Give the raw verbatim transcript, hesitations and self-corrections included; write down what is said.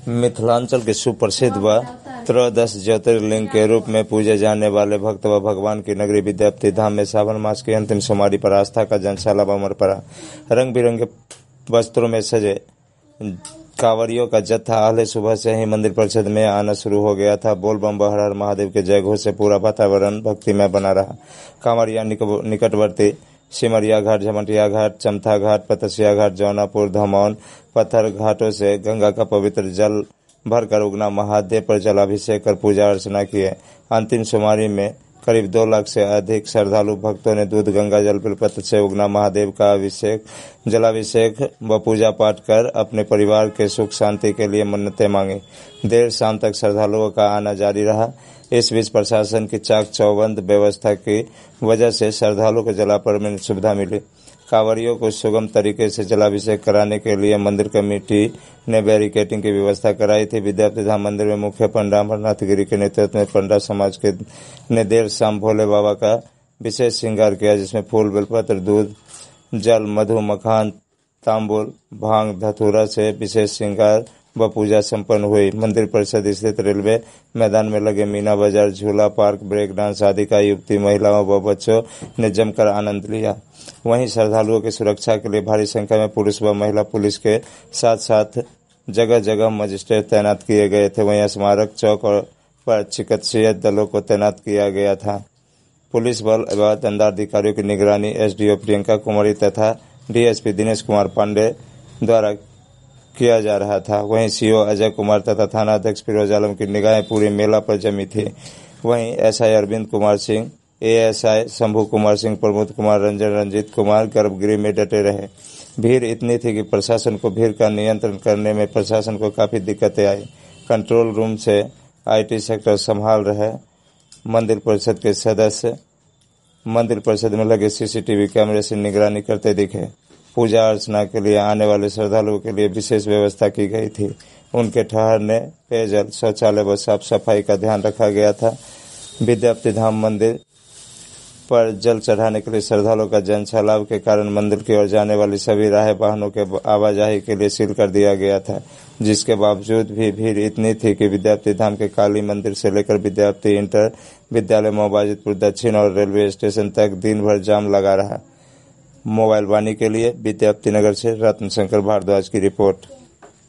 मिथिलांचल के सुप्रसिद्ध व त्रयोदश ज्योतिर्लिंग के रूप में पूजे जाने वाले भक्त व भगवान की नगरी विद्यापति धाम में सावन मास की अंतिम सोमवारी पर आस्था का जनसाला उमड़ पड़ा। रंग बिरंगे वस्त्रों में सजे कांवरियों का जत्था आहले सुबह से ही मंदिर परिसर में आना शुरू हो गया था। बोल बम हर हर महादेव के जय घोष से पूरा वातावरण भक्तिमय बना रहा। कांवरिया निकटवर्ती सिमरिया घाट, झमटिया घाट, चमथा घाट, पतसिया घाट, जौनापुर, धमौन, पत्थर घाटों से गंगा का पवित्र जल भरकर उगना महादेव पर जलाभिषेक कर पूजा अर्चना किए। अंतिम सोमवारी में करीब दो लाख से अधिक श्रद्धालु भक्तों ने दूध, गंगा जल, बेलपत्र से उगना महादेव का अभिषेक जलाभिषेक व पूजा पाठ कर अपने परिवार के सुख शांति के लिए मन्नतें मांगी। देर शाम तक श्रद्धालुओं का आना जारी रहा। इस बीच प्रशासन की चाक चौबंद व्यवस्था की वजह से श्रद्धालुओं को जलापर्पण में सुविधा मिली। कांवरियों को सुगम तरीके से जलाभिषेक कराने के लिए मंदिर कमेटी ने बैरिकेडिंग की व्यवस्था कराई थी। विद्यापति धाम मंदिर में मुख्य पंडा अमरनाथ गिरी के नेतृत्व में पंडा समाज के ने देर शाम भोले बाबा का विशेष श्रृंगार किया, जिसमें फूल, बेलपत्र, दूध, जल, मधु, मखान, तांबुल, भांग, धतूरा से विशेष श्रृंगार व पूजा संपन्न हुई। मंदिर परिसर स्थित रेलवे मैदान में लगे मीना बाजार, झूला पार्क, ब्रेक डांस आदि का युवती, महिलाओं व बच्चों ने जमकर आनंद लिया। वहीं श्रद्धालुओं की सुरक्षा के लिए भारी संख्या में पुलिस व महिला पुलिस के साथ साथ जगह जगह मजिस्ट्रेट तैनात किए गए थे। वहीं स्मारक चौक पर चिकित्सीय दलों को तैनात किया गया था। पुलिस बल व दंडाधिकारियों की निगरानी एसडीओ प्रियंका कुमारी तथा डीएसपी दिनेश कुमार पांडे द्वारा किया जा रहा था। वहीं सीओ अजय कुमार तथा थाना अध्यक्ष फिरोज आलम की निगाहें पूरी मेला पर जमी थी। वहीं एसआई अरविंद कुमार सिंह, एएसआई शंभू कुमार सिंह, प्रमोद कुमार, रंजन रंजीत कुमार गर्भगृह में डटे रहे। भीड़ इतनी थी कि प्रशासन को भीड़ का नियंत्रण करने में प्रशासन को काफी दिक्कतें आई। कंट्रोल रूम से आईटी सेक्टर संभाल रहे मंदिर परिषद के सदस्य मंदिर परिषद में लगे सीसीटीवी कैमरे से निगरानी करते दिखे। पूजा अर्चना के लिए आने वाले श्रद्धालुओं के लिए विशेष व्यवस्था की गई थी। उनके ठहरने, पेयजल, शौचालय व साफ सफाई का ध्यान रखा गया था। विद्यापति धाम मंदिर पर जल चढ़ाने के लिए श्रद्धालुओं का जनसैलाब के कारण मंदिर की ओर जाने वाली सभी राहें वाहनों के आवाजाही के लिए सील कर दिया गया था, जिसके बावजूद भी भीड़ इतनी थी कि विद्यापति धाम के काली मंदिर से लेकर विद्यापति इंटर विद्यालय, मोबाजिदपुर दक्षिण और रेलवे स्टेशन तक दिन भर जाम लगा रहा। मोबाइल वाणी के लिए विद्यापति नगर से रत्न शंकर भारद्वाज की रिपोर्ट।